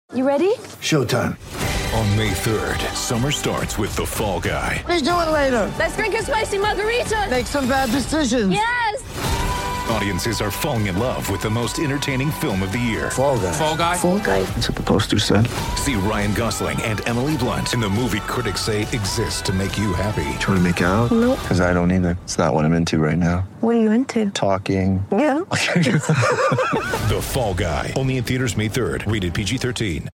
You ready? Showtime. On May 3rd, summer starts with The Fall Guy. Let's do it later. Let's drink a spicy margarita. Make some bad decisions. Yes! Audiences are falling in love with the most entertaining film of the year. Fall Guy. Fall Guy? Fall Guy. That's what the poster said. See Ryan Gosling and Emily Blunt in the movie critics say exists to make you happy. Trying to make it out? Nope. Because I don't either. It's not what I'm into right now. What are you into? Talking. Yeah. The Fall Guy. Only in theaters May 3rd. Rated PG-13.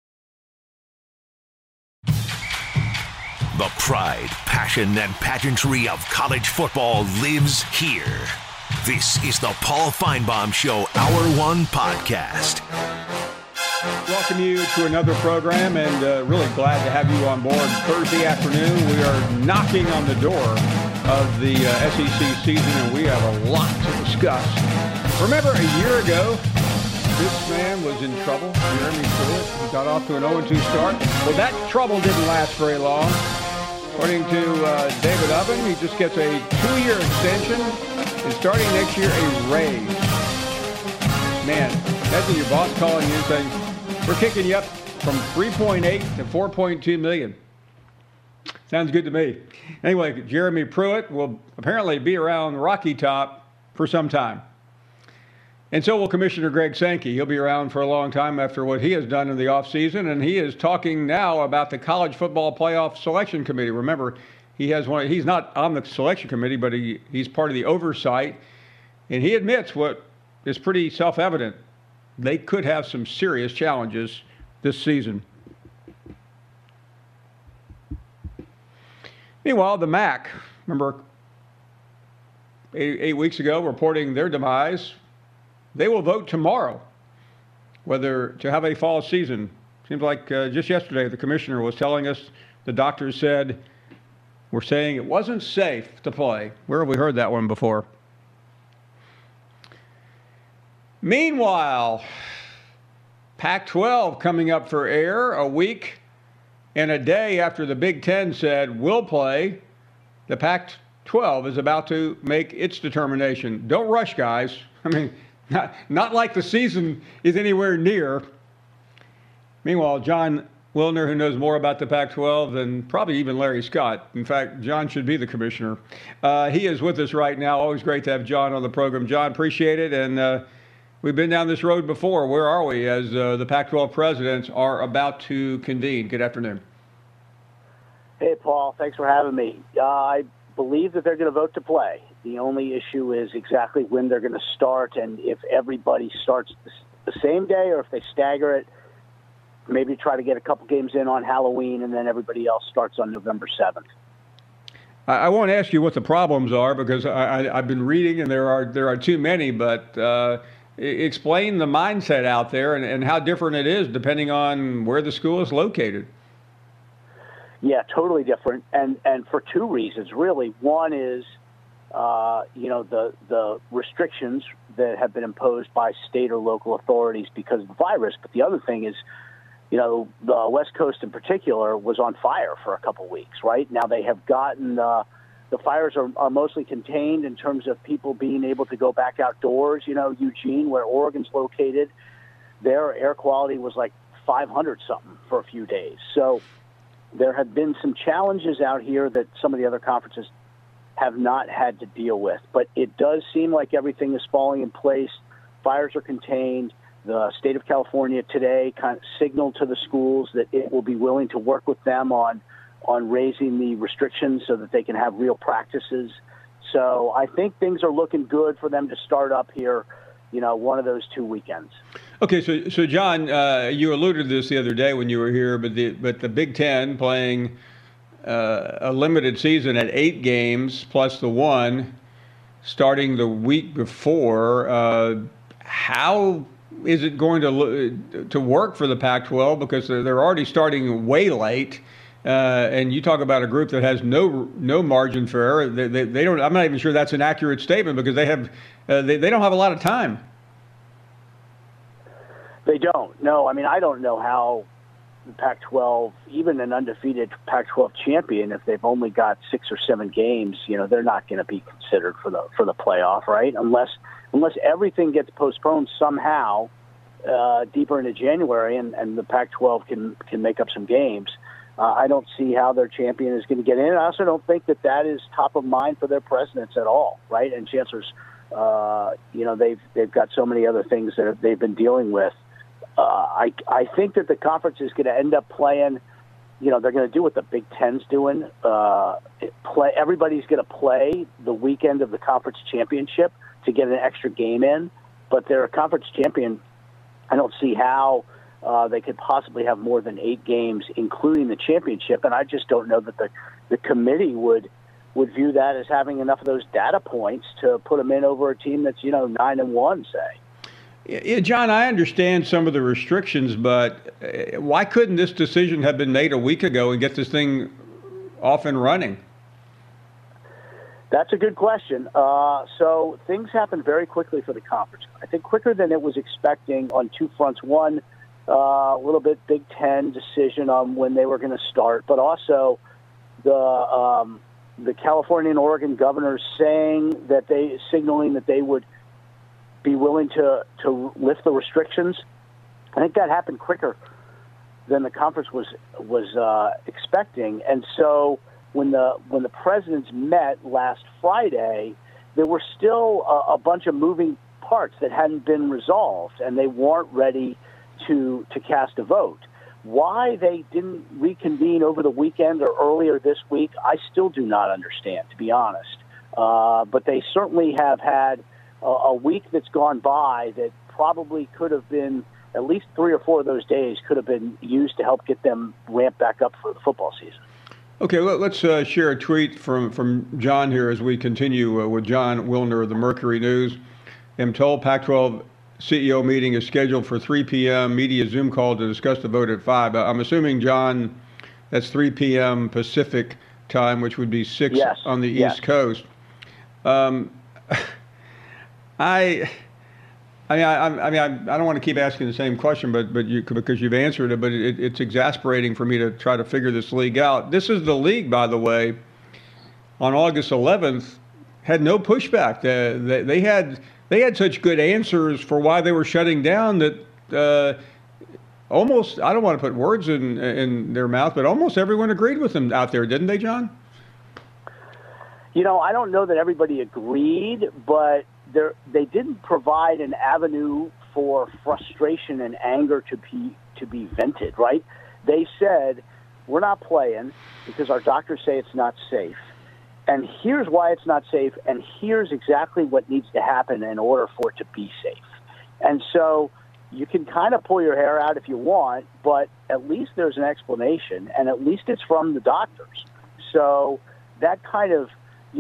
The pride, passion, and pageantry of college football lives here. This is the Paul Feinbaum Show Hour 1 podcast. Welcome you to another program, and really glad to have you on board. Thursday afternoon, we are knocking on the door of the SEC season, and we have a lot to discuss. Remember, a year ago, this man was in trouble. Jeremy Pruitt. He got off to an 0-2 start. Well, that trouble didn't last very long. According to David Ubben, he just gets a 2-year extension, and starting next year, a raise. Man, imagine your boss calling you and saying, we're kicking you up from $3.8 to $4.2 million. Sounds good to me. Anyway, Jeremy Pruitt will apparently be around Rocky Top for some time. And so will Commissioner Greg Sankey. He'll be around for a long time after what he has done in the offseason, and he is talking now about the College Football Playoff Selection Committee. Remember, he's not on the selection committee, but he's part of the oversight, and he admits what is pretty self-evident. They could have some serious challenges this season. Meanwhile, the MAC, remember 8 weeks ago, reporting their demise. They will vote tomorrow whether to have a fall season. Seems like just yesterday the commissioner was telling us, the doctors said, we're saying it wasn't safe to play. Where have we heard that one before? Meanwhile, Pac-12 coming up for air a week and a day after the Big Ten said we'll play. The Pac-12 is about to make its determination. Don't rush, guys. I mean, not like the season is anywhere near. Meanwhile, John Wilner, who knows more about the Pac-12 than probably even Larry Scott. In fact, John should be the commissioner. He is with us right now. Always great to have John on the program. John, appreciate it. And we've been down this road before. Where are we as the Pac-12 presidents are about to convene? Good afternoon. Hey, Paul. Thanks for having me. I believe that they're going to vote to play. The only issue is exactly when they're going to start, and if everybody starts the same day or if they stagger it, maybe try to get a couple games in on Halloween, and then everybody else starts on November 7th. I won't ask you what the problems are because I've been reading, and there are too many, but explain the mindset out there and how different it is depending on where the school is located. Yeah, totally different, and for two reasons, really. One is, the restrictions that have been imposed by state or local authorities because of the virus. But the other thing is, the West Coast in particular was on fire for a couple weeks, right? Now they have gotten, the fires are mostly contained in terms of people being able to go back outdoors. Eugene, where Oregon's located, their air quality was like 500-something for a few days. So there have been some challenges out here that some of the other conferences have not had to deal with. But it does seem like everything is falling in place. Fires are contained. The state of California today kind of signaled to the schools that it will be willing to work with them on raising the restrictions so that they can have real practices. So I think things are looking good for them to start up here, one of those 2 weekends. Okay, so John, you alluded to this the other day when you were here, but the Big Ten playing a limited season at 8 games plus the one starting the week before. How is it going to work for the Pac-12? Because they're already starting way late, and you talk about a group that has no margin for error. They don't. I'm not even sure that's an accurate statement because they don't have a lot of time. They don't. No, I mean, I don't know how the Pac-12, even an undefeated Pac-12 champion, if they've only got 6 or 7 games, they're not going to be considered for the playoff, right? Unless everything gets postponed somehow, deeper into January and the Pac-12 can make up some games, I don't see how their champion is going to get in. I also don't think that is top of mind for their presidents at all, right? And chancellors, they've got so many other things that they've been dealing with. I think that the conference is going to end up playing. They're going to do what the Big Ten's doing. Everybody's going to play the weekend of the conference championship to get an extra game in, but they're a conference champion. I don't see how they could possibly have more than 8 games, including the championship, and I just don't know that the committee would view that as having enough of those data points to put them in over a team that's 9-1, say. Yeah, John, I understand some of the restrictions, but why couldn't this decision have been made a week ago and get this thing off and running? That's a good question. So things happened very quickly for the conference. I think quicker than it was expecting on 2 fronts. One, a little bit Big Ten decision on when they were going to start, but also the California and Oregon governors signaling that they would be willing to lift the restrictions. I think that happened quicker than the conference was expecting. And so when the presidents met last Friday, there were still a bunch of moving parts that hadn't been resolved, and they weren't ready to cast a vote. Why they didn't reconvene over the weekend or earlier this week, I still do not understand, to be honest. But they certainly have had a week that's gone by that probably could have been, at least 3 or 4 of those days could have been used to help get them ramped back up for the football season. Okay, let's share a tweet from John here as we continue with John Wilner of the Mercury News. I'm told Pac-12 CEO meeting is scheduled for 3 p.m. Media Zoom call to discuss the vote at 5. I'm assuming, John, that's 3 p.m. Pacific time, which would be 6 on the East Coast. I don't want to keep asking the same question, but because you've answered it, but it's exasperating for me to try to figure this league out. This is the league, by the way, on August 11th, had no pushback. They had such good answers for why they were shutting down that almost, I don't want to put words in their mouth, but almost everyone agreed with them out there, didn't they, John? I don't know that everybody agreed, but they didn't provide an avenue for frustration and anger to be vented, right? They said, we're not playing because our doctors say it's not safe. And here's why it's not safe, and here's exactly what needs to happen in order for it to be safe. And so you can kind of pull your hair out if you want, but at least there's an explanation, and at least it's from the doctors. So that kind of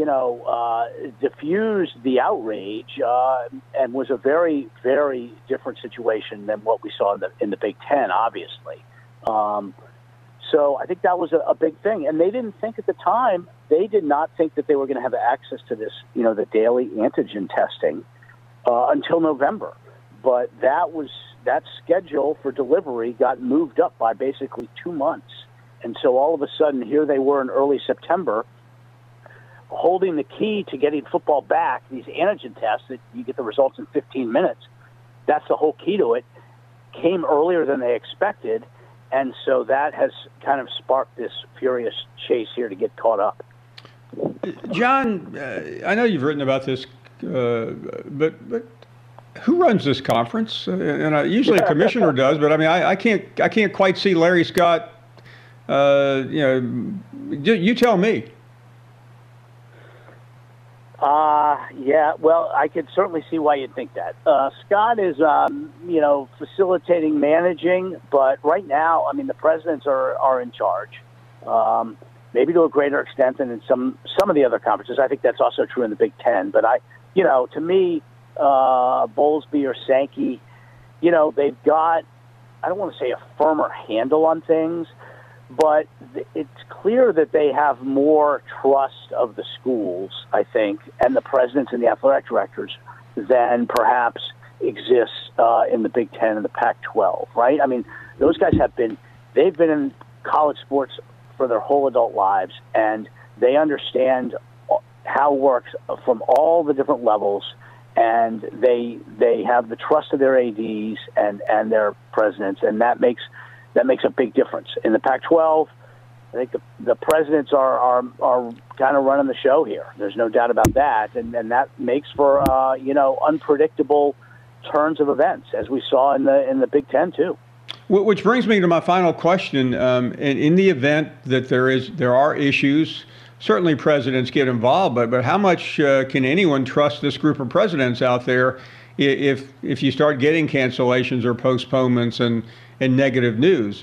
diffused the outrage and was a very, very different situation than what we saw in the Big Ten, obviously. So I think that was a big thing. And they didn't think at the time, they did not think that they were going to have access to this, the daily antigen testing until November. But that schedule for delivery got moved up by basically 2 months. And so all of a sudden, here they were in early September, holding the key to getting football back, these antigen tests that you get the results in 15 minutes. That's the whole key to it. Came earlier than they expected, and so that has kind of sparked this furious chase here to get caught up. John, I know you've written about this, but who runs this conference? And usually a commissioner does, but I mean, I can't quite see Larry Scott. You tell me. Yeah, well, I could certainly see why you'd think that. Scott is, facilitating, managing, but right now, I mean, the presidents are in charge, maybe to a greater extent than in some of the other conferences. I think that's also true in the Big Ten. But to me, Bowlesby or Sankey, they've got, I don't want to say a firmer handle on things, but it's clear that they have more trust of the schools, I think, and the presidents and the athletic directors than perhaps exists in the Big Ten and the Pac-12, right? I mean, those guys they've been in college sports for their whole adult lives, and they understand how it works from all the different levels, and they have the trust of their ADs and their presidents, and that makes a big difference. In the Pac-12, I think the presidents are kind of running the show here. There's no doubt about that, and that makes for unpredictable turns of events, as we saw in the Big Ten too. Which brings me to my final question. In the event that there are issues, certainly presidents get involved, but how much can anyone trust this group of presidents out there if you start getting cancellations or postponements and negative news?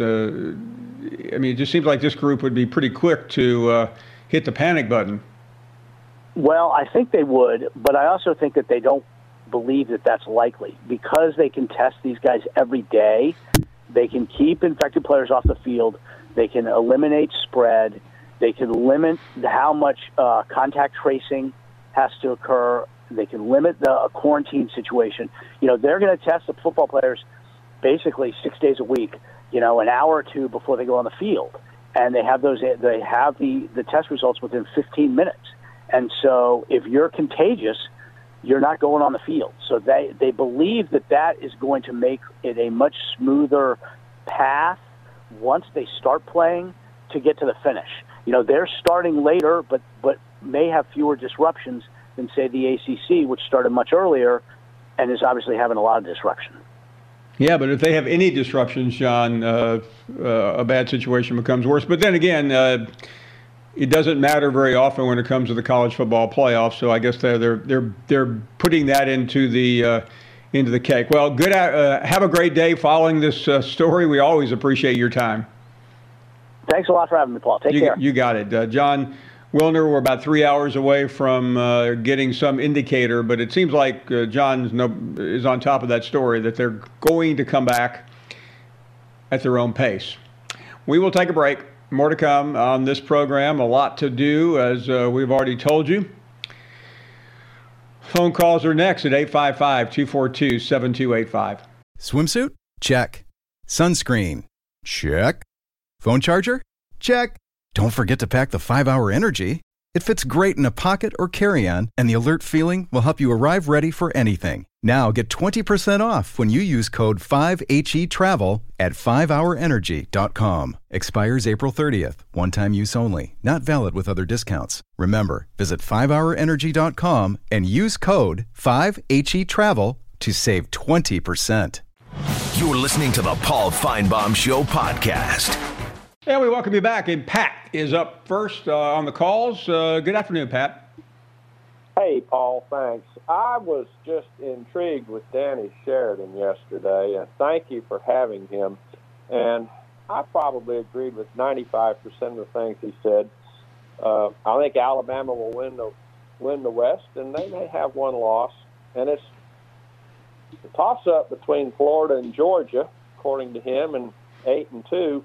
It just seems like this group would be pretty quick to hit the panic button. Well, I think they would, but I also think that they don't believe that that's likely because they can test these guys every day. They can keep infected players off the field. They can eliminate spread. They can limit how much contact tracing has to occur. They can limit the quarantine situation. They're going to test the football players basically 6 days a week, an hour or two before they go on the field. And they have the test results within 15 minutes. And so if you're contagious, you're not going on the field. So they believe that is going to make it a much smoother path once they start playing to get to the finish. They're starting later, but may have fewer disruptions than, say, the ACC, which started much earlier and is obviously having a lot of disruption. Yeah, but if they have any disruptions, John, a bad situation becomes worse. But then again, it doesn't matter very often when it comes to the college football playoffs. So I guess they're putting that into the cake. Well, good. Have a great day following this story. We always appreciate your time. Thanks a lot for having me, Paul. Take care. You got it. John Wilner, we're about 3 hours away from getting some indicator, but it seems like John is on top of that story that they're going to come back at their own pace. We will take a break. More to come on this program. A lot to do, as we've already told you. Phone calls are next at 855-242-7285. Swimsuit? Check. Sunscreen? Check. Phone charger? Check. Don't forget to pack the 5-Hour Energy. It fits great in a pocket or carry-on, and the alert feeling will help you arrive ready for anything. Now get 20% off when you use code 5HETRAVEL at 5hourenergy.com. Expires April 30th. One-time use only. Not valid with other discounts. Remember, visit 5hourenergy.com and use code 5HETRAVEL to save 20%. You're listening to the Paul Feinbaum Show podcast. And we welcome you back. And Pat is up first on the calls. Good afternoon, Pat. Hey, Paul, thanks. I was just intrigued with Danny Sheridan yesterday, and thank you for having him. And I probably agreed with 95% of the things he said. I think Alabama will win the West, and they may have one loss. And it's a toss-up between Florida and Georgia, according to him, and 8-2.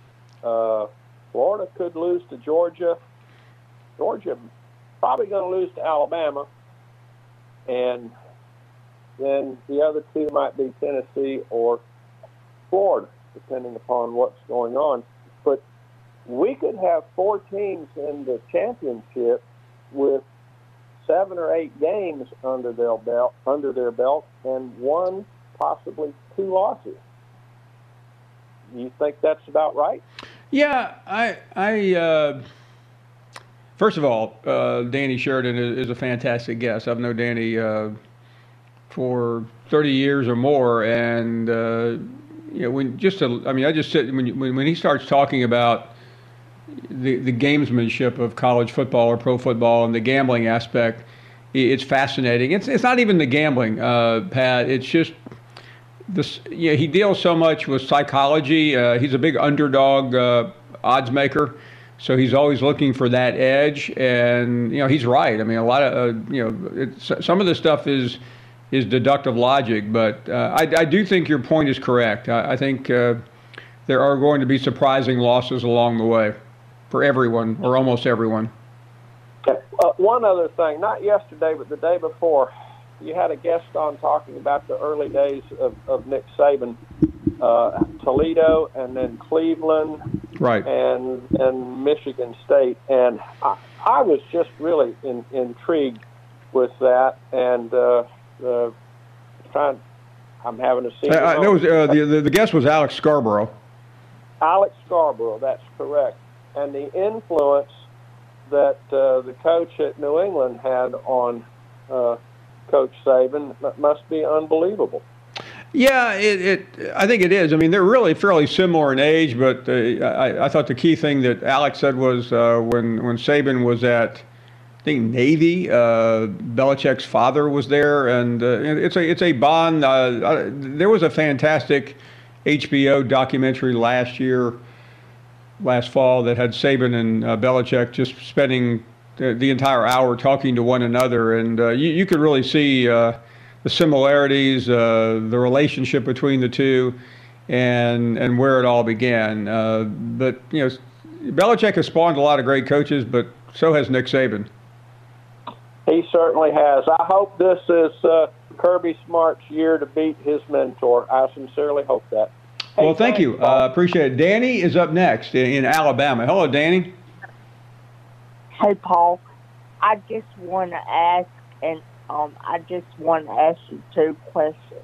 Florida could lose to Georgia. Georgia probably going to lose to Alabama. And then the other two might be Tennessee or Florida, depending upon what's going on. But we could have 4 teams in the championship with 7 or 8 games under their belt, and 1, possibly 2 losses. You think that's about right? Yeah, I first of all, Danny Sheridan is a fantastic guest. I've known Danny for 30 years or more, and when he starts talking about the gamesmanship of college football or pro football and the gambling aspect, it's fascinating. It's not even the gambling, Pat. It's just this. He deals so much with psychology. He's a big underdog odds maker. So he's always looking for that edge, and he's right. I mean, a lot of some of the stuff is deductive logic, but I do think your point is correct. I think there are going to be surprising losses along the way for everyone or almost everyone. One other thing, not yesterday, but the day before, you had a guest on talking about the early days of Nick Saban, Toledo, and then Cleveland. Right. And Michigan State. And I was just really intrigued with that. And I'm having a seat. There was the guest was Alex Scarborough. Alex Scarborough, that's correct. And the influence that the coach at New England had on Coach Saban must be unbelievable. Yeah, I think it is. I mean, they're really fairly similar in age, but I thought the key thing that Alex said was when Saban was at, I think, Navy, Belichick's father was there, and it's a bond. There was a fantastic HBO documentary last fall that had Saban and Belichick just spending the entire hour talking to one another, and you could really see the similarities, the relationship between the two, and where it all began. But Belichick has spawned a lot of great coaches, but so has Nick Saban. He certainly has. I hope this is Kirby Smart's year to beat his mentor. I sincerely hope that. Hey, well, thank you. Appreciate it. Danny is up next in Alabama. Hello, Danny. Hey, Paul. I just want to ask, and I just want to ask you two questions.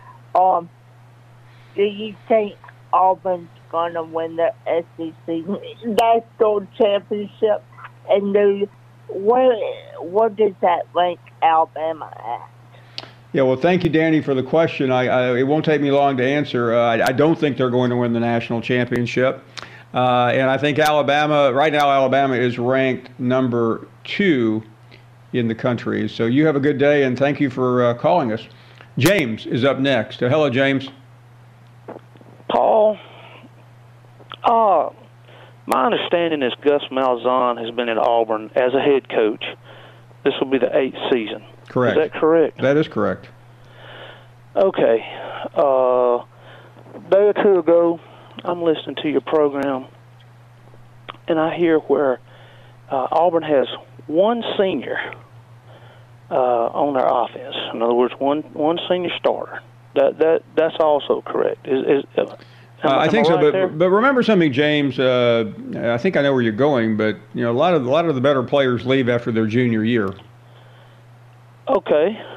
Do you think Auburn's going to win the SEC National Championship? And what does that rank Alabama at? Yeah, well, thank you, Danny, for the question. It won't take me long to answer. I don't think they're going to win the national championship. And I think right now Alabama is ranked number 2 in the country. So you have a good day, and thank you for calling us. James is up next. Hello, James. Paul, my understanding is Gus Malzahn has been at Auburn as a head coach. This will be the 8th season. Correct. Is that correct? That is correct. Okay. A day or two ago, I'm listening to your program, and I hear where Auburn has one senior on their offense. In other words, one senior starter. That's also correct. I think so, right but remember something, James. I think I know where you're going, but a lot of the better players leave after their junior year. Okay.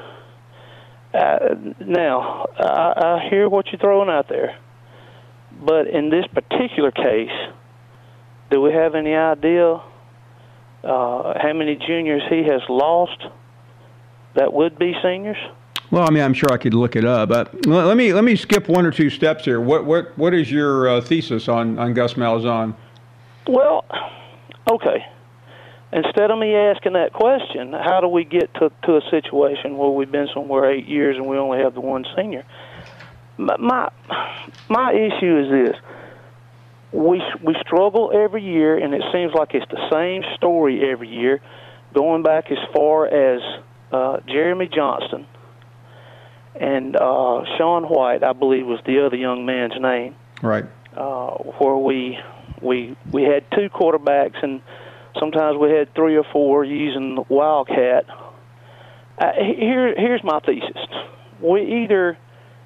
Now I hear what you're throwing out there, but in this particular case, do we have any idea how many juniors he has lost that would be seniors? Well, I mean, I'm sure I could look it up, but let me skip one or two steps here. What is your thesis on Gus Malzahn? Well, okay. Instead of me asking that question, how do we get to a situation where we've been somewhere 8 years and we only have the one senior? My issue is this: we struggle every year, and it seems like it's the same story every year, going back as far as Jeremy Johnston. And Sean White, I believe, was the other young man's name. Right. Where we had 2 quarterbacks, and sometimes we had 3 or 4 using the Wildcat. Here's my thesis: we either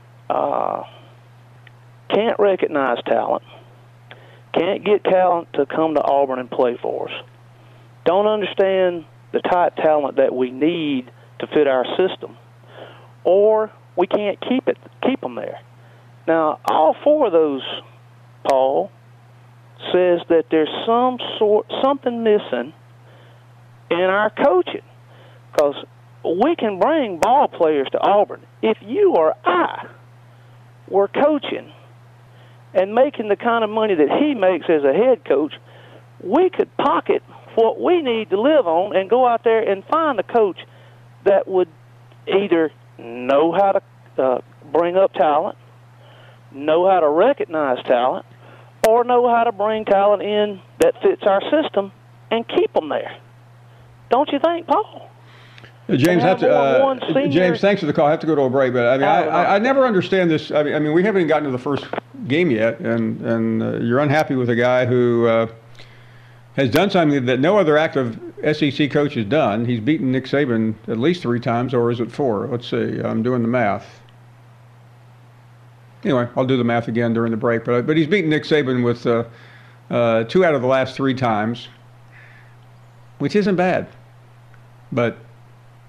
can't recognize talent, can't get talent to come to Auburn and play for us, don't understand the type talent that we need to fit our system, or we can't keep them there. Now, all 4 of those, Paul, says that there's something missing in our coaching, because we can bring ball players to Auburn. If you or I were coaching and making the kind of money that he makes as a head coach, we could pocket what we need to live on and go out there and find a coach that would either know how to bring up talent, know how to recognize talent, or know how to bring talent in that fits our system and keep them there. Don't you think, Paul? James, James, thanks for the call. I have to go to a break, but I mean, I never understand this. I mean, we haven't even gotten to the first game yet, and you're unhappy with a guy who has done something that no other active SEC coach has done. He's beaten Nick Saban at least 3 times, or is it 4? Let's see. I'm doing the math. Anyway, I'll do the math again during the break. But he's beaten Nick Saban with 2 out of the last 3 times, which isn't bad. But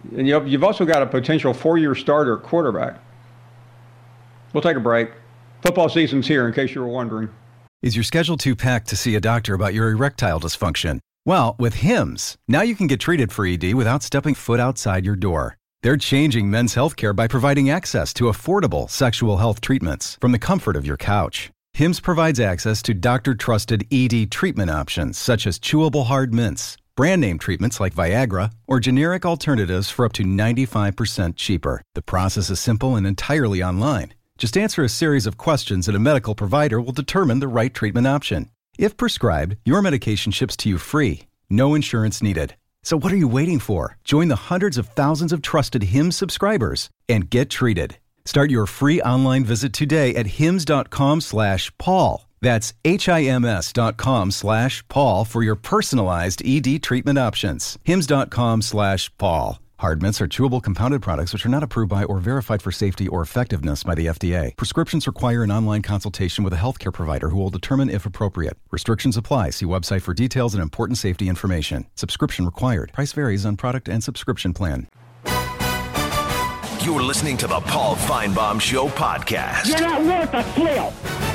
And you've also got a potential 4-year starter at quarterback. We'll take a break. Football season's here, in case you were wondering. Is your schedule too packed to see a doctor about your erectile dysfunction? Well, with Hims, now you can get treated for ED without stepping foot outside your door. They're changing men's healthcare by providing access to affordable sexual health treatments from the comfort of your couch. Hims provides access to doctor-trusted ED treatment options such as chewable hard mints, brand name treatments like Viagra, or generic alternatives for up to 95% cheaper. The process is simple and entirely online. Just answer a series of questions and a medical provider will determine the right treatment option. If prescribed, your medication ships to you free. No insurance needed. So what are you waiting for? Join the hundreds of thousands of trusted Hims subscribers and get treated. Start your free online visit today at hims.com/Paul. That's HIMS.com/Paul for your personalized ED treatment options. hims.com/Paul. Hard mints are chewable compounded products which are not approved by or verified for safety or effectiveness by the FDA. Prescriptions require an online consultation with a healthcare provider who will determine if appropriate. Restrictions apply. See website for details and important safety information. Subscription required. Price varies on product and subscription plan. You're listening to the Paul Feinbaum Show podcast. You're not worth a flail.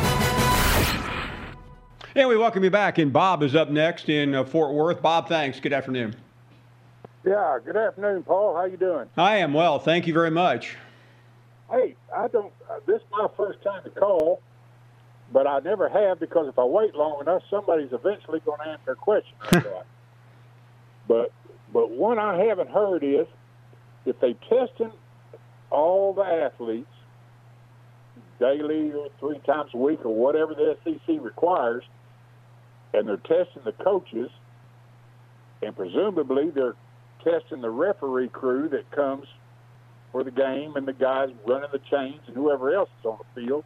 And we welcome you back. And Bob is up next in Fort Worth. Bob, thanks. Good afternoon. Yeah, good afternoon, Paul. How you doing? I am well. Thank you very much. Hey, this is my first time to call, but I never have because if I wait long enough, somebody's eventually going to answer a question. But one I haven't heard is if they testing all the athletes daily or 3 times a week or whatever the SEC requires, and they're testing the coaches, and presumably they're testing the referee crew that comes for the game and the guys running the chains and whoever else is on the field.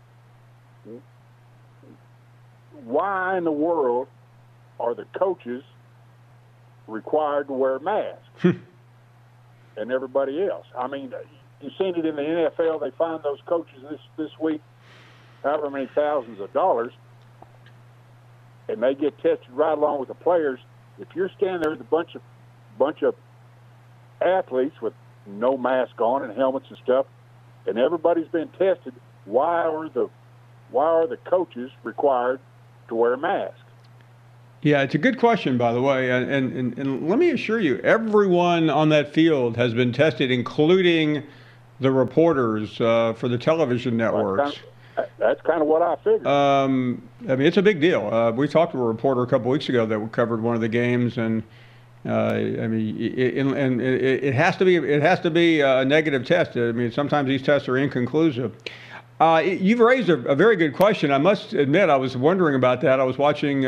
Why in the world are the coaches required to wear masks and everybody else? I mean, you've seen it in the NFL. They find those coaches this week however many thousands of dollars, and they get tested right along with the players. If you're standing there with a bunch of athletes with no mask on and helmets and stuff, and everybody's been tested, why are the coaches required to wear a mask? Yeah, it's a good question, by the way. And let me assure you, everyone on that field has been tested, including the reporters for the television networks. That's kind of what I figured. I mean, it's a big deal. We talked to a reporter a couple weeks ago that covered one of the games, and I mean, it has to be a negative test. I mean, sometimes these tests are inconclusive. You've raised a very good question. I must admit, I was wondering about that. I was watching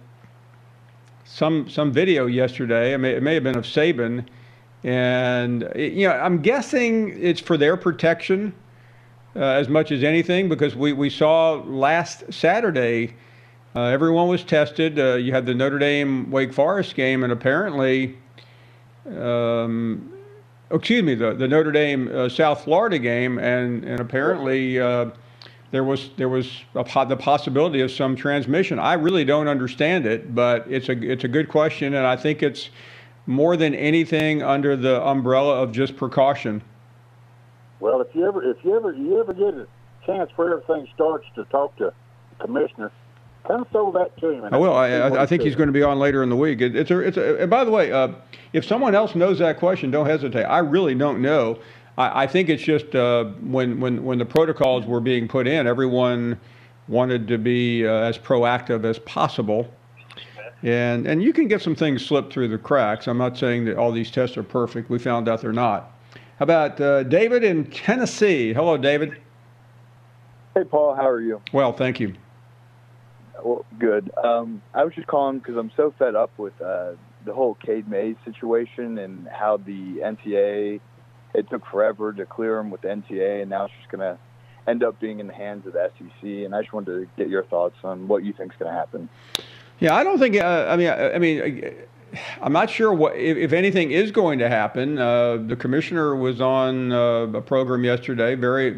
some video yesterday. It may have been of Saban, and I'm guessing it's for their protection as much as anything, because we saw last Saturday. Everyone was tested. You had the Notre Dame Wake Forest game, and apparently, the Notre Dame South Florida game, and apparently there was the possibility of some transmission. I really don't understand it, but it's a good question, and I think it's more than anything under the umbrella of just precaution. Well, if you ever get a chance where everything starts to talk to the commissioner, kind of throw that to him. I will. I think he's going to be on later in the week. And by the way, if someone else knows that question, don't hesitate. I really don't know. I think it's just when the protocols were being put in, everyone wanted to be as proactive as possible. And you can get some things slipped through the cracks. I'm not saying that all these tests are perfect. We found out they're not. How about David in Tennessee? Hello, David. Hey, Paul. How are you? Well, thank you. Well, good. I was just calling because I'm so fed up with the whole Cade Mays situation and how the NCAA, it took forever to clear him with the NCAA, and now it's just going to end up being in the hands of the SEC. And I just wanted to get your thoughts on what you think is going to happen. Yeah, I don't think. I mean, I'm not sure what, if anything, is going to happen. The commissioner was on a program yesterday,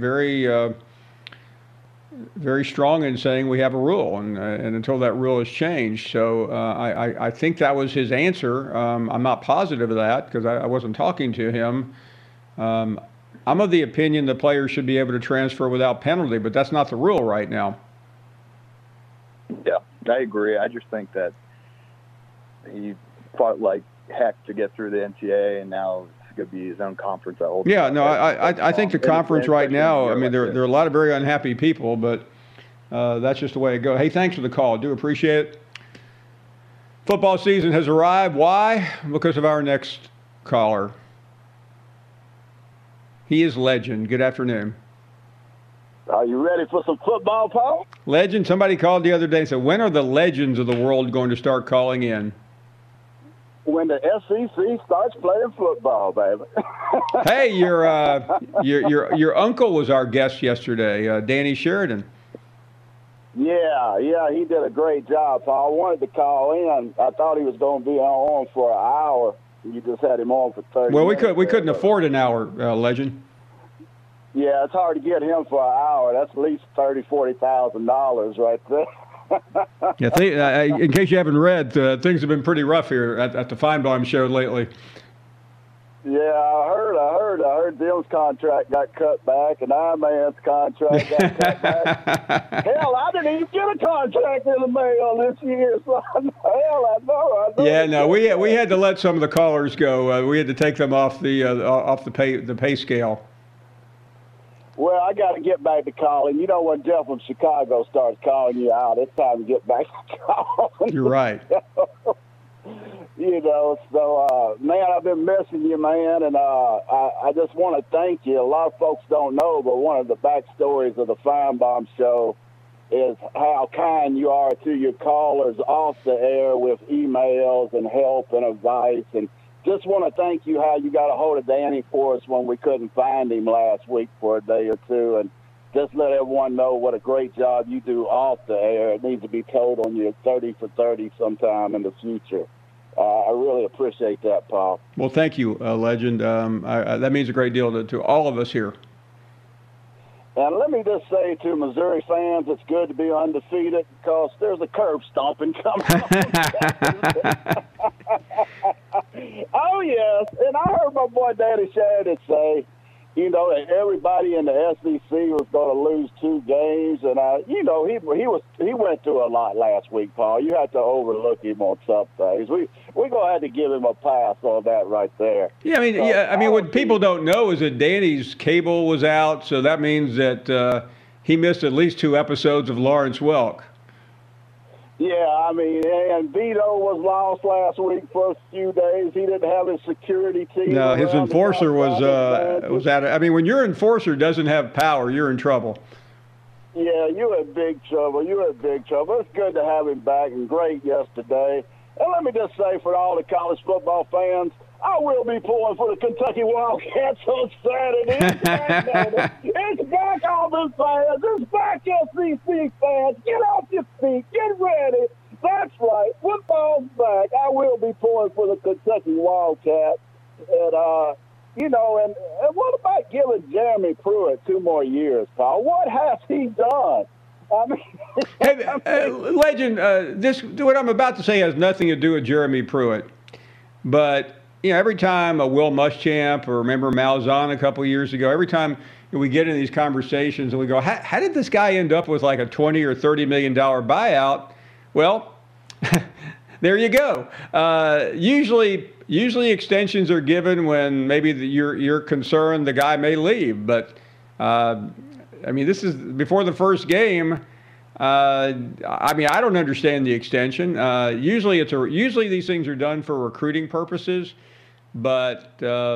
very strong in saying we have a rule, and until that rule is changed. So I think that was his answer. I'm not positive of that because I wasn't talking to him. I'm of the opinion that players should be able to transfer without penalty, but that's not the rule right now. Yeah, I agree. I just think that he fought like heck to get through the NCAA, and now it's going to be his own conference. Yeah, no, I think the conference right now, I mean, there are a lot of very unhappy people, but that's just the way it goes. Hey, thanks for the call. Do appreciate it. Football season has arrived. Why? Because of our next caller. He is Legend. Good afternoon. Are you ready for some football, Paul? Legend, somebody called the other day and said, when are the legends of the world going to start calling in? When the SEC starts playing football, baby. Hey, your uncle was our guest yesterday, Danny Sheridan. Yeah, he did a great job. So I wanted to call in. I thought he was going to be on for an hour. You just had him on for 30 Well, minutes. we couldn't afford an hour, Legend. Yeah, it's hard to get him for an hour. That's at least $30,000-$40,000 right there. Yeah, in case you haven't read, things have been pretty rough here at the Feinbaum show lately. Yeah, I heard Jim's contract got cut back, and Iron Man's contract got cut back. Hell, I didn't even get a contract in the mail this year, so I know. Yeah, no, we had to let some of the callers go. We had to take them off the pay scale. Well, I got to get back to calling. You know, when Jeff from Chicago starts calling you out, it's time to get back to calling. You're right. You know, so, man, I've been missing you, man, and I just want to thank you. A lot of folks don't know, but one of the backstories of the Feinbaum show is how kind you are to your callers off the air with emails and help and advice. And just want to thank you how you got a hold of Danny for us when we couldn't find him last week for a day or two. And just let everyone know what a great job you do off the air. It needs to be told on your 30 for 30 sometime in the future. I really appreciate that, Paul. Well, thank you, Legend. That means a great deal to all of us here. And let me just say to Missouri fans, it's good to be undefeated because there's a curb stomping coming up. Oh, yes. And I heard my boy Danny Sheridan say, you know, that everybody in the SEC was going to lose 2 games. And, you know, he went through a lot last week, Paul. You had to overlook him on some things. We're going to have to give him a pass on that right there. Yeah, I mean, what people don't know is that Danny's cable was out, so that means that he missed at least 2 episodes of Lawrence Welk. Yeah, I mean, and Vito was lost last week for a few days. He didn't have his security team. No, his enforcer was out. I mean, when your enforcer doesn't have power, you're in trouble. Yeah, you're in big trouble. It's good to have him back and great yesterday. And let me just say for all the college football fans, I will be pulling for the Kentucky Wildcats on Saturday. It's back, Auburn fans. It's back, SEC fans. Get off your feet. Get ready. That's right. Football's back. I will be pulling for the Kentucky Wildcats. And, you know, and what about giving Jeremy Pruitt 2 more years, Paul? What has he done? I mean, hey, Legend, what I'm about to say has nothing to do with Jeremy Pruitt. But, you know, every time a Will Muschamp or remember Malzahn a couple of years ago, every time we get in these conversations and we go, how did this guy end up with like a $20 or $30 million buyout? Well, there you go. Usually extensions are given when maybe you're concerned the guy may leave. But, I mean, this is before the first game. I mean, I don't understand the extension. Usually these things are done for recruiting purposes, but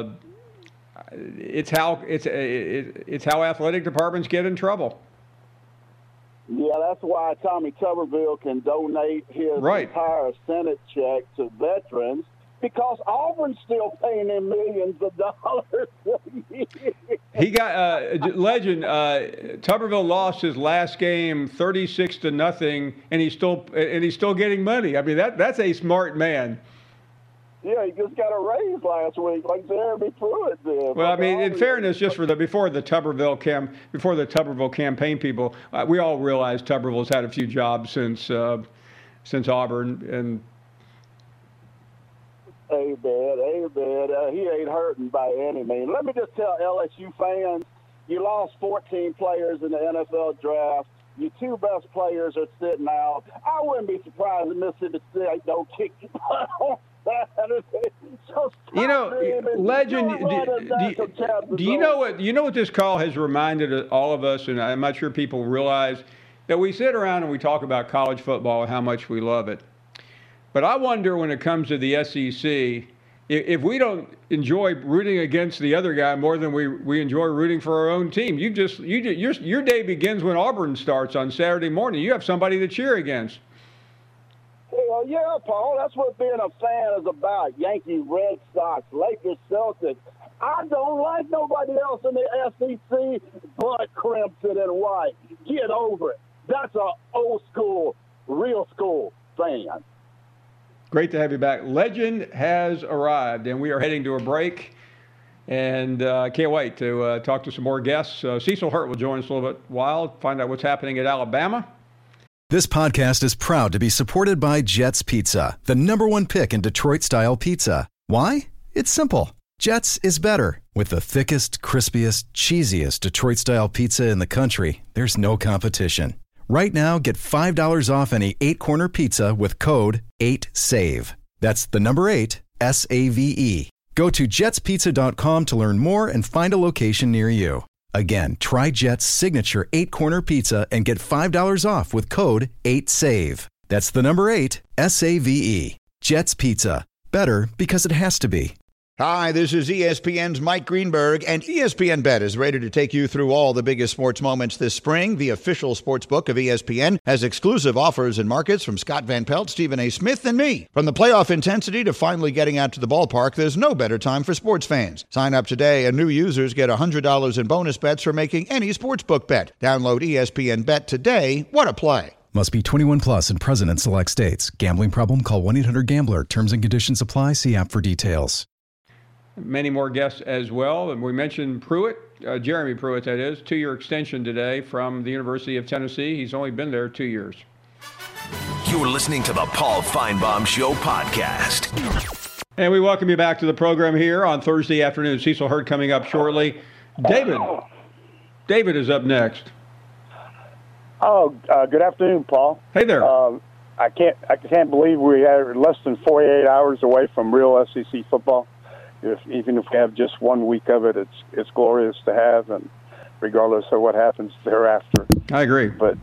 it's how athletic departments get in trouble. Yeah, that's why Tommy Tuberville can donate his entire Senate check to veterans, because Auburn's still paying him millions of dollars a year. He got Legend. Tuberville lost his last game 36-0, and he's still getting money. I mean, that's a smart man. Yeah, he just got a raise last week, like Jeremy Pruitt did. Well, I mean, in fairness, just for before the Tuberville campaign people, we all realize Tuberville's had a few jobs since Auburn, and hey, Amen. He ain't hurting by any means. Let me just tell LSU fans, you lost 14 players in the NFL draft. Your two best players are sitting out. I wouldn't be surprised if Mississippi State don't kick you on Saturday. So you know, Legend, do you know what this call has reminded all of us, and I'm not sure people realize, that we sit around and we talk about college football and how much we love it. But I wonder when it comes to the SEC, if we don't enjoy rooting against the other guy more than we enjoy rooting for our own team. Your day begins when Auburn starts on Saturday morning. You have somebody to cheer against. Well, yeah, Paul, that's what being a fan is about. Yankees, Red Sox, Lakers, Celtics. I don't like nobody else in the SEC but Crimson and White. Get over it. That's an old school, real school fan. Great to have you back. Legend has arrived, and we are heading to a break. And I can't wait to talk to some more guests. Cecil Hurt will join us a little bit while, find out what's happening at Alabama. This podcast is proud to be supported by Jets Pizza, the #1 pick in Detroit-style pizza. Why? It's simple. Jets is better. With the thickest, crispiest, cheesiest Detroit-style pizza in the country, there's no competition. Right now, get $5 off any 8-corner pizza with code 8SAVE. That's the number 8, SAVE. Go to jetspizza.com to learn more and find a location near you. Again, try Jet's signature 8-corner pizza and get $5 off with code 8SAVE. That's the number 8, SAVE. Jet's Pizza. Better because it has to be. Hi, this is ESPN's Mike Greenberg, and ESPN Bet is ready to take you through all the biggest sports moments this spring. The official sports book of ESPN has exclusive offers and markets from Scott Van Pelt, Stephen A. Smith, and me. From the playoff intensity to finally getting out to the ballpark, there's no better time for sports fans. Sign up today, and new users get $100 in bonus bets for making any sportsbook bet. Download ESPN Bet today. What a play. Must be 21 plus and present in select states. Gambling problem? Call 1-800-GAMBLER. Terms and conditions apply. See app for details. Many more guests as well. And we mentioned Pruitt, Jeremy Pruitt, that is, 2-year extension today from the University of Tennessee. He's only been there 2 years. You're listening to the Paul Feinbaum Show podcast. And we welcome you back to the program here on Thursday afternoon. Cecil Hurt coming up shortly. David is up next. Oh, good afternoon, Paul. Hey there. I can't believe we are less than 48 hours away from real SEC football. Even if we have just 1 week of it, it's glorious to have, and regardless of what happens thereafter. I agree. But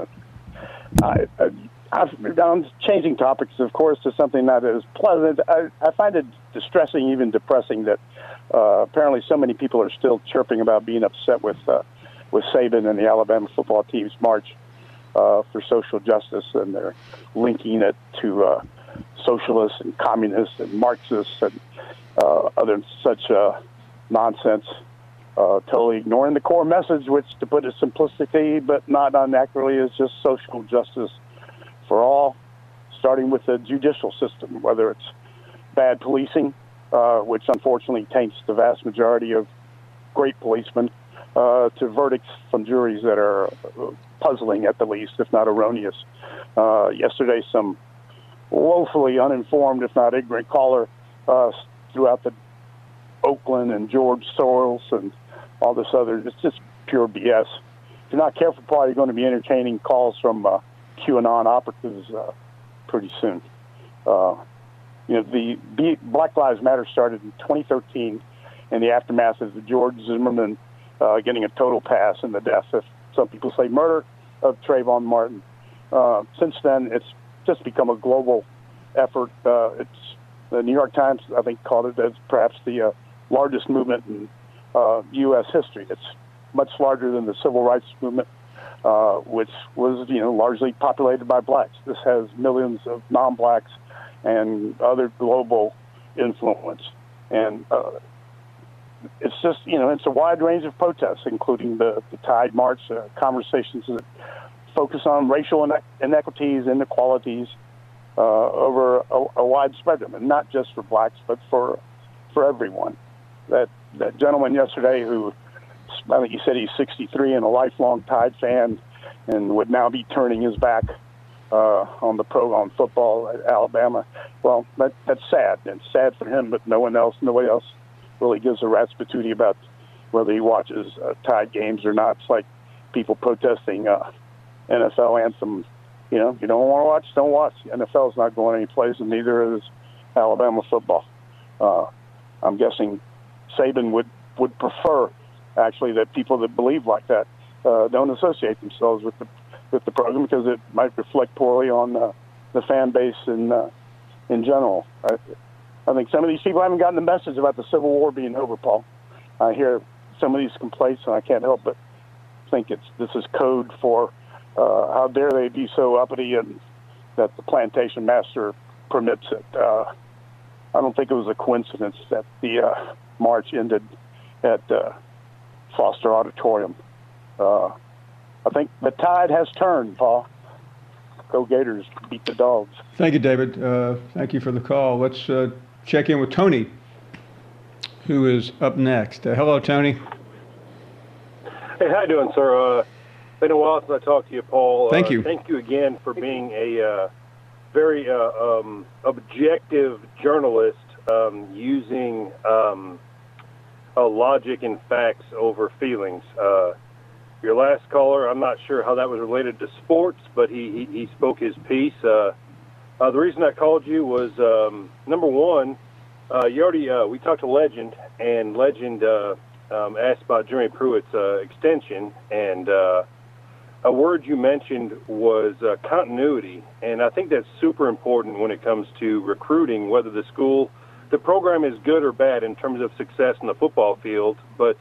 I'm changing topics, of course, to something that is pleasant. I find it distressing, even depressing, that apparently so many people are still chirping about being upset with Saban and the Alabama football team's march for social justice, and they're linking it to socialists and communists and Marxists and other such nonsense, totally ignoring the core message, which, to put it simplistically but not unaccurately, is just social justice for all, starting with the judicial system, whether it's bad policing, which unfortunately taints the vast majority of great policemen, to verdicts from juries that are puzzling at the least, if not erroneous. Yesterday, some woefully uninformed, if not ignorant caller throughout the Oakland and George Soros and all this other, it's just pure BS. If you're not careful, Paul, you're going to be entertaining calls from QAnon operatives pretty soon. The Black Lives Matter started in 2013 in the aftermath of the George Zimmerman getting a total pass in the death of, some people say, murder of Trayvon Martin. Since then, it's just become a global effort. The New York Times, I think, called it as perhaps the largest movement in U.S. history. It's much larger than the civil rights movement, which was, largely populated by blacks. This has millions of non-blacks and other global influence. And it's just, it's a wide range of protests, including the Tide March, conversations that focus on racial inequities, inequalities, over a wide spectrum, and not just for blacks, but for everyone. That gentleman yesterday who, I think he said he's 63 and a lifelong Tide fan and would now be turning his back on football at Alabama. well, that's sad. It's sad for him, but nobody else really gives a rat's patootie about whether he watches Tide games or not. It's like people protesting NFL anthem. You know, you don't want to watch, don't watch. The NFL's not going any place, and neither is Alabama football. I'm guessing Saban would prefer, actually, that people that believe like that don't associate themselves with the program, because it might reflect poorly on the fan base in general. I think some of these people haven't gotten the message about the Civil War being over, Paul. I hear some of these complaints, and I can't help but think this is code for how dare they be so uppity and that the plantation master permits it. I don't think it was a coincidence that the march ended at Foster Auditorium. I think the tide has turned, Paul. Go Gators, beat the Dogs. Thank you, David. Thank you for the call. Let's check in with Tony, who is up next. Hello, Tony. Hey, how you doing, sir? Been a while since I talked to you, Paul. Thank you. Thank you again for being a very objective journalist, using logic and facts over feelings. Your last caller, I'm not sure how that was related to sports, but he spoke his piece. The reason I called you was, number one, we talked to Legend, and Legend asked about Jeremy Pruitt's extension, and a word you mentioned was continuity, and I think that's super important when it comes to recruiting, whether the program is good or bad in terms of success in the football field, but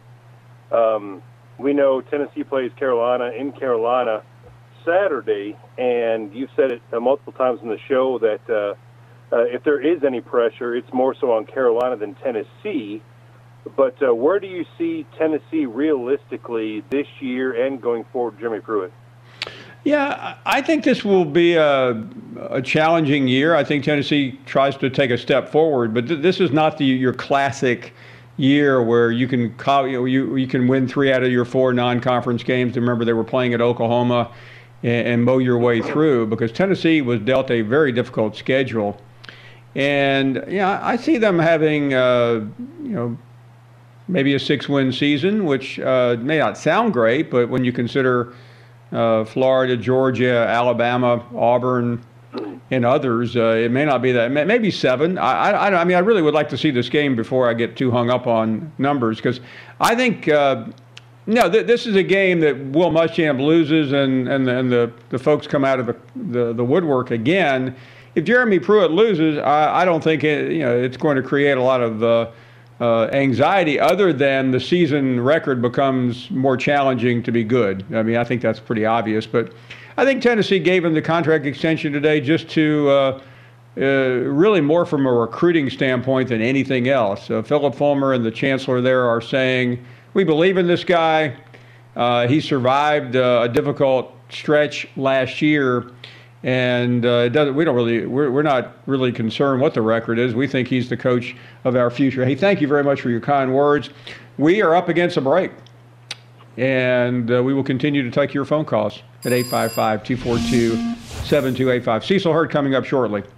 we know Tennessee plays Carolina in Carolina Saturday, and you've said it multiple times in the show that if there is any pressure, it's more so on Carolina than Tennessee. But where do you see Tennessee realistically this year and going forward, Jeremy Pruitt? Yeah, I think this will be a challenging year. I think Tennessee tries to take a step forward, but this is not your classic year where you can you can win 3 out of your 4 non-conference games. Remember, they were playing at Oklahoma and mow your way through, because Tennessee was dealt a very difficult schedule. And I see them having maybe a 6-win season, which may not sound great, but when you consider Florida, Georgia, Alabama, Auburn, and others, it may not be that. Maybe 7. I mean, I really would like to see this game before I get too hung up on numbers, because I think this is a game that Will Muschamp loses, and the folks come out of the woodwork again. If Jeremy Pruitt loses, I don't think it's going to create a lot of anxiety, other than the season record becomes more challenging to be good. I mean, I think that's pretty obvious. But I think Tennessee gave him the contract extension today just to really more from a recruiting standpoint than anything else. Philip Fulmer and the chancellor there are saying, we believe in this guy. He survived a difficult stretch last year. And we're not really concerned what the record is. We think he's the coach of our future. Hey, thank you very much for your kind words. We are up against a break, and we will continue to take your phone calls at 855-242-7285. Cecil Hurd coming up shortly.